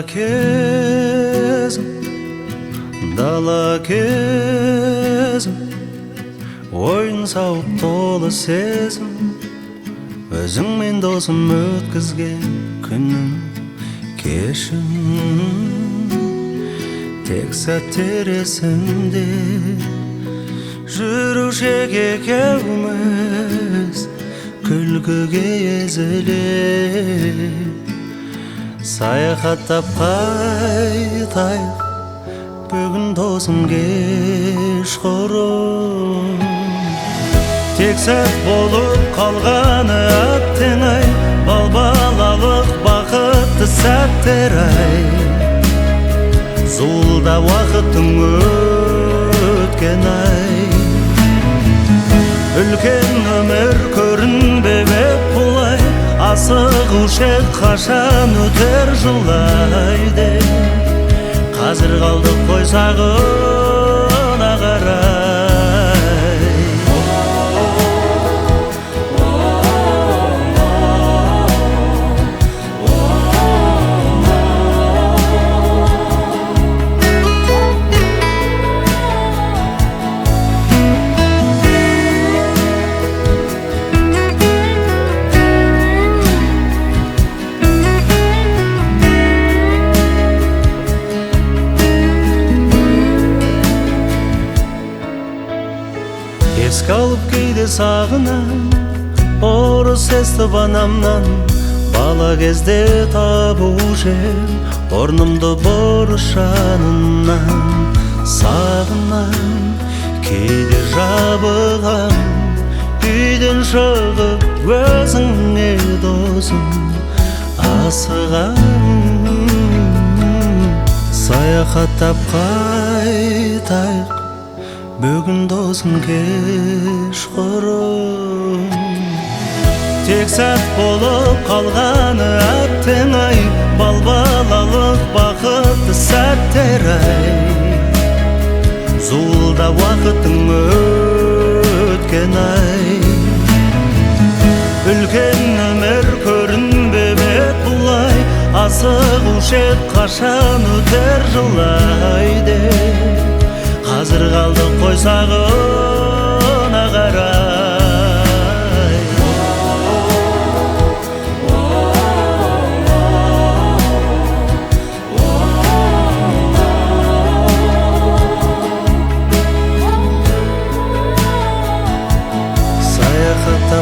дала кезім, ойын сауық толы сезім, өзіңмен досым өткізген күнім кешім. Тек сәттер есімде, жүруші екеуміз күлкіге езіле. Саяхаттап қайтайық, бүгін досым кешқұрым. Тек сәт болып қалғаны әттең ай, балбалалық бақытты сәттер ай. Зуылда уақыттың өткен ай. Үлкен өмір көрінбеп бұлай, асығушы қашан өтер жылайды. Қазір қалдық қойсағына қарай. Еске алып кейде сағынам, орыс естіп анамнан, бала кезде табушы орнымды борыш жанынан. Сағынам, кейде жабығам, үйден шығып өзіңе досым асығам. Саяхаттап қайтайық, бүгін досым кешқұрым. Тек сәт болып қалғаны әттең ай, балбалалық бақытты сәттер ай. Зуылда уақыттың өткен ай. Үлкен өмір көрінбеп бұлай, асығушы қашан өтер жылайды. Қазір қалдық қойсағына қарай. Саяхаттап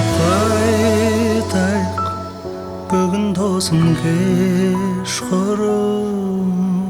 қайтайық, бүгін досым кешқұрым.